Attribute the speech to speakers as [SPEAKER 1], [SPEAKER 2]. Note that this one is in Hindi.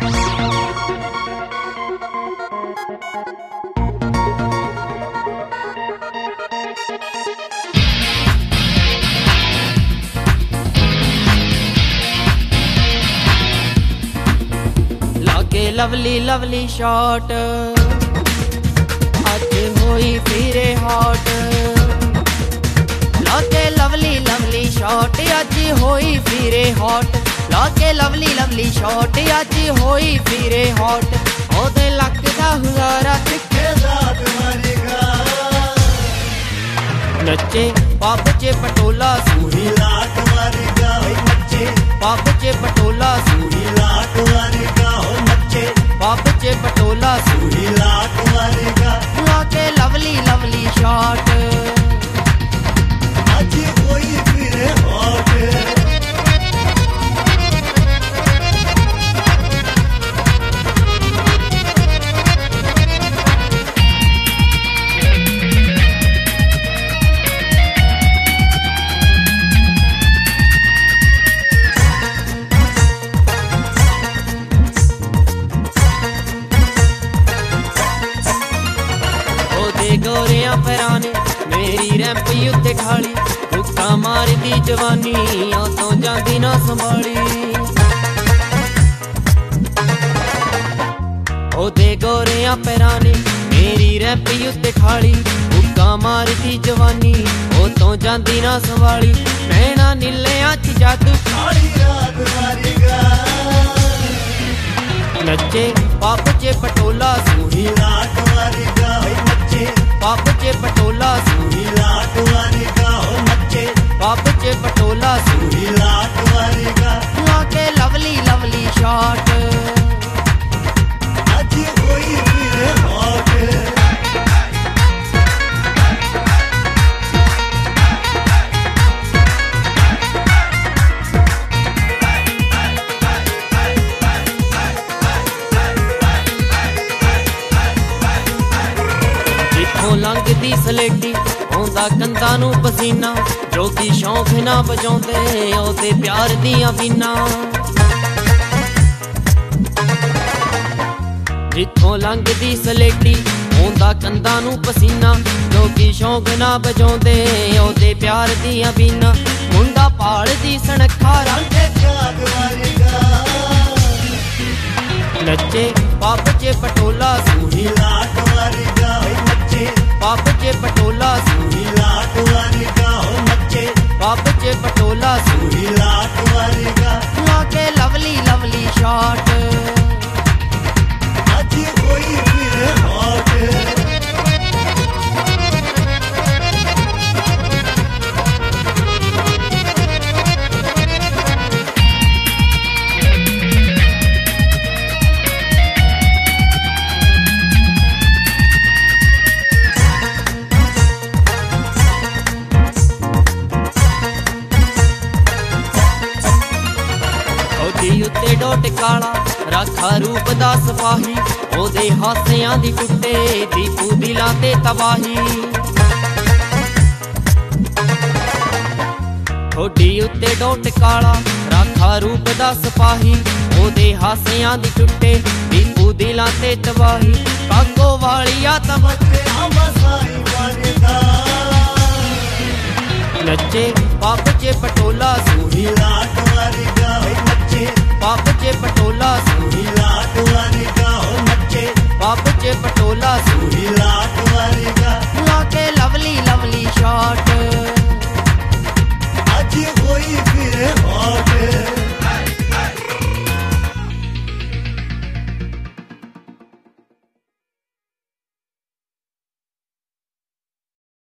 [SPEAKER 1] लवली लवली शॉट अज होई फिरे हॉट। लाके लवली लवली शॉट अज होई फिरे हॉट। लाके लवली लवली शॉट अज होई फिरे हॉट। ओदे लक दा हुजारा तिखे रात मारेगा। नचे पब च पटोला सूही रात मारेगा। नचे पब च पटोला सूही रात मारेगा। पब च पटोला सूही रात मारेगा। लाके लवली लवली शॉट अज होई फिरे हॉट। गोरिया पैराने मेरी रैंप उत्ते ठाली। हुक्का मारदी जवानी तो जांदी ना संभाली। ओदे गोरिया पैराने मेरी रैंप उत्ते ठाली। हुक्का मारदी जवानी तो जांदी ना संभाली। नैना नीलियां च जादू काली रात मारेगा। नचे पब च पटोला सूही रात मारेगा। पब च पटोला सूही रात मारेगा। नचे पब च पटोला सूही रात मारेगा। लाके लवली लवली शॉट अज होई फिरे हॉट। लंघदी सलेटी आउंदा कंधा नूं पसीना। जो कि शौक ना बजाउंदे ओदे प्यार दियां बीना। जिथों लंघदी सलेटी आउंदा कंधा नूं पसीना। जो कि शौक ना बजाउंदे ओदे प्यार दियां बीना। मुंडा भालदी सनखा रंग जाग मारेगा। नचे पब च पटोला सूही रात मारेगा। पब च पटोला सूही रात मारेगा। नचे पब च पटोला सूही रात मारेगा। लाके लवली लवली शॉट अज होई फिरे हॉट। उत्ते डोट काला राखा रूप दा सपाही। ओदे हासियां दी टुटे दीपू दिलां ते तबाही। ठोडी उत्ते डोट काला राखा रूप दा सपाही। ओदे हासियां दी टुटे दीपू दिलां ते तबाही। कागो वालिया तमते मसाई मारेगा। नचे पब च पटोला सूही रात मारेगा। पब च पटोला